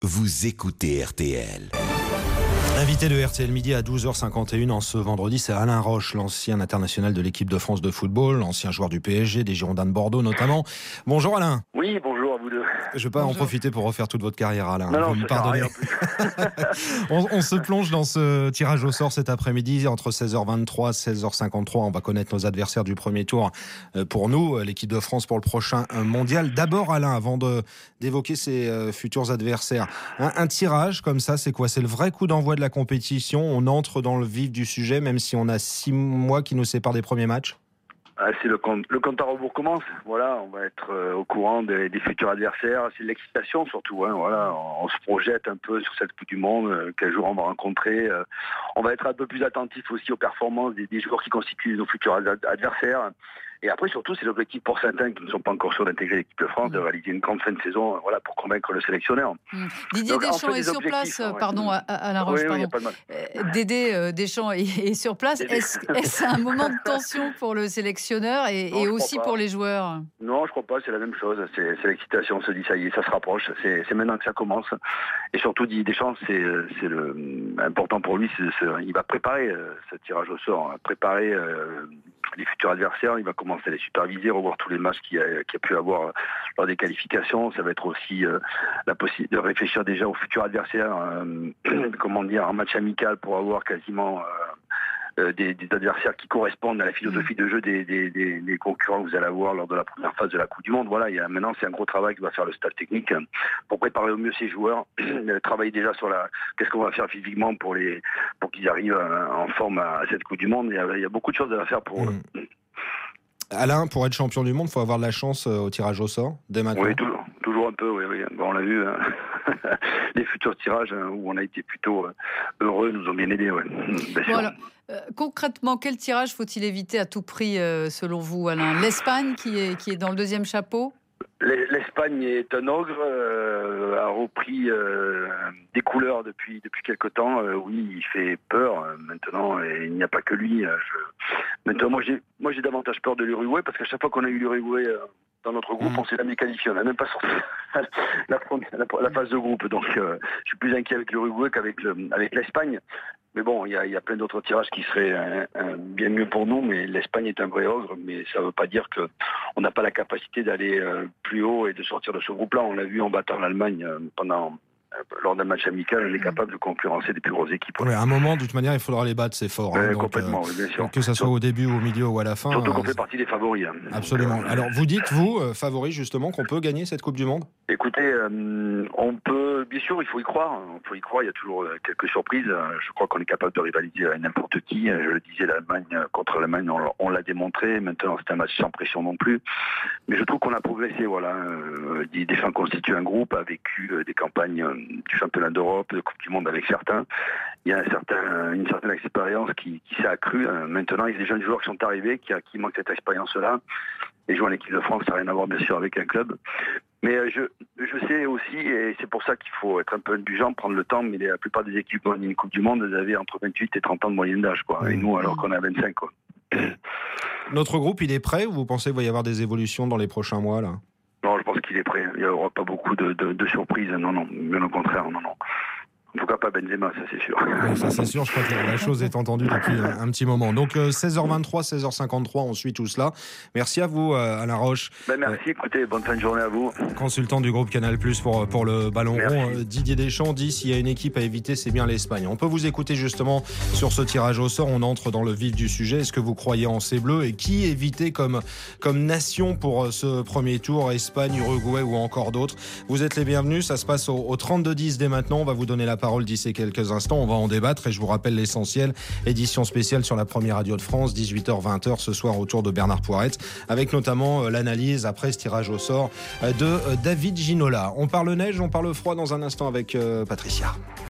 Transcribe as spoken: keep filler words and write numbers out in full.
Vous écoutez R T L. Invité de R T L Midi à douze heures cinquante et une en ce vendredi, c'est Alain Roche, l'ancien international de l'équipe de France de football, ancien joueur du P S G, des Girondins de Bordeaux notamment. Bonjour Alain. Oui, bonjour à vous deux. Je ne vais pas bonjour. en profiter pour refaire toute votre carrière, Alain. Non, vous non, me pardonnez. on, on se plonge dans ce tirage au sort cet après-midi entre seize heures vingt-trois et seize heures cinquante-trois. On va connaître nos adversaires du premier tour pour nous, l'équipe de France pour le prochain mondial. D'abord Alain, avant de, d'évoquer ses futurs adversaires, un, un tirage comme ça, c'est quoi ? C'est le vrai coup d'envoi de la compétition. On entre dans le vif du sujet, même si on a six mois qui nous séparent des premiers matchs. Ah, c'est le compte, le compte à rebours commence. Voilà, on va être euh, au courant des, des futurs adversaires. C'est de l'excitation surtout. Hein, voilà, on, on se projette un peu sur cette Coupe du Monde. Euh, quel jour on va rencontrer. Euh, on va être un peu plus attentif aussi aux performances des, des joueurs qui constituent nos futurs ad- adversaires. Et après, surtout, c'est l'objectif pour certains qui ne sont pas encore sûrs d'intégrer l'équipe de France, de réaliser une grande fin de saison, voilà, pour convaincre le sélectionneur. Mmh. Didier Donc, Deschamps en fait, est sur place, ouais. pardon, à, à Alain Roche, oui, pardon. Oui, pas de mal. Euh, Dédé euh, Deschamps est, est sur place. Est-ce, est-ce un moment de tension pour le sélectionneur et, non, et aussi pour les joueurs ? Non, je crois pas, c'est la même chose. C'est, c'est l'excitation, on se dit ça y est, ça se rapproche. C'est, c'est maintenant que ça commence. Et surtout, Didier Deschamps, c'est, c'est le, important pour lui, c'est, c'est, il va préparer euh, ce tirage au sort, préparer euh, les futurs adversaires, il va commencer à les superviser, revoir tous les matchs qu'il y a, qu'il y a pu avoir lors des qualifications. Ça va être aussi euh, la possibilité de réfléchir déjà aux futurs adversaires, euh, comment dire, un match amical pour avoir quasiment euh, des, des adversaires qui correspondent à la philosophie de jeu des, des, des, des concurrents que vous allez avoir lors de la première phase de la Coupe du Monde. Voilà, il y a, maintenant c'est un gros travail que va faire le staff technique pour préparer au mieux ces joueurs, travailler déjà sur la qu'est-ce qu'on va faire physiquement pour les pour qu'ils arrivent en forme à cette Coupe du Monde. Il y a, il y a beaucoup de choses à faire pour eux. Mmh. Alain, pour être champion du monde, il faut avoir de la chance au tirage au sort dès maintenant. Oui, toujours, toujours un peu, oui, oui. Bon, on l'a vu, hein. Les futurs tirages hein, où on a été plutôt heureux nous ont bien aidés. Ouais. Bien bon, alors, euh, concrètement, quel tirage faut-il éviter à tout prix, euh, selon vous, Alain ? L'Espagne qui est, qui est dans le deuxième chapeau ? L'Espagne est un ogre, euh, a repris euh, des couleurs depuis depuis quelque temps. Euh, oui, il fait peur euh, maintenant, et il n'y a pas que lui. Euh, je... Maintenant, moi j'ai moi j'ai davantage peur de l'Uruguay parce qu'à chaque fois qu'on a eu l'Uruguay euh, dans notre groupe, mmh. on s'est jamais qualifié, on n'a même pas sorti la, la, la phase de groupe. Donc, euh, je suis plus inquiet avec l'Uruguay qu'avec le, avec l'Espagne. Mais bon, il y a, y a plein d'autres tirages qui seraient un, un, bien mieux pour nous, mais l'Espagne est un vrai ogre, mais ça ne veut pas dire qu'on n'a pas la capacité d'aller euh, plus haut et de sortir de ce groupe-là. On l'a vu en battant l'Allemagne euh, pendant... lors d'un match amical, on est capable de concurrencer des plus grosses équipes. Ouais, à un moment, de toute manière, il faudra les battre, c'est fort. Hein, ouais, donc, complètement, euh, oui, bien sûr. Que ça soit au début, au milieu ou à la fin. Surtout qu'on euh, fait partie des favoris. Hein. Absolument. Alors, vous dites, vous, euh, favoris, justement, qu'on peut gagner cette Coupe du Monde ? Écoutez, euh, on peut, bien sûr, il faut y croire. On peut y croire, il y a toujours quelques surprises. Je crois qu'on est capable de rivaliser avec n'importe qui. Je le disais, l'Allemagne contre l'Allemagne, on, on l'a démontré. Maintenant, c'est un match sans pression non plus. Mais je trouve qu'on a progressé. Voilà. Euh, Deschamps constitue un groupe, a vécu des campagnes du championnat d'Europe, de Coupe du Monde avec certains. Il y a un certain, une certaine expérience qui, qui s'est accrue. Maintenant, il y a des jeunes joueurs qui sont arrivés, qui, qui manquent cette expérience-là. Et jouer en équipe de France, ça n'a rien à voir bien sûr avec un club. Mais je, je sais aussi, et c'est pour ça qu'il faut être un peu indulgent, prendre le temps, mais la plupart des équipes dans une Coupe du Monde, elles avaient entre vingt-huit et trente ans de moyenne d'âge, quoi. Et nous, alors qu'on a vingt-cinq, quoi. Notre groupe, il est prêt ou vous pensez qu'il va y avoir des évolutions dans les prochains mois, là ? Non, je pense qu'il est prêt. Il n'y aura pas beaucoup de, de, de surprises. Non, non, bien au contraire, non, non. En tout cas, pas Benzema, ça c'est sûr. Oui, ça c'est sûr, je crois que la chose est entendue depuis un, un petit moment. Donc euh, seize heures vingt-trois, seize heures cinquante-trois, on suit tout cela. Merci à vous, euh, Alain Roche. Ben, merci, euh, écoutez, bonne fin de journée à vous. Consultant du groupe Canal plus, pour, pour le ballon merci. rond. Euh, Didier Deschamps dit s'il y a une équipe à éviter, c'est bien l'Espagne. On peut vous écouter justement sur ce tirage au sort. On entre dans le vif du sujet. Est-ce que vous croyez en ces Bleus ? Et qui éviter comme, comme nation pour ce premier tour ? Espagne, Uruguay ou encore d'autres ? Vous êtes les bienvenus. Ça se passe au, au trente-deux dix dès maintenant. On va vous donner la parole d'ici quelques instants, on va en débattre et je vous rappelle l'essentiel. Édition spéciale sur la première radio de France, dix-huit heures vingt ce soir autour de Bernard Poirette, avec notamment l'analyse après ce tirage au sort de David Ginola. On parle neige, on parle froid dans un instant avec Patricia.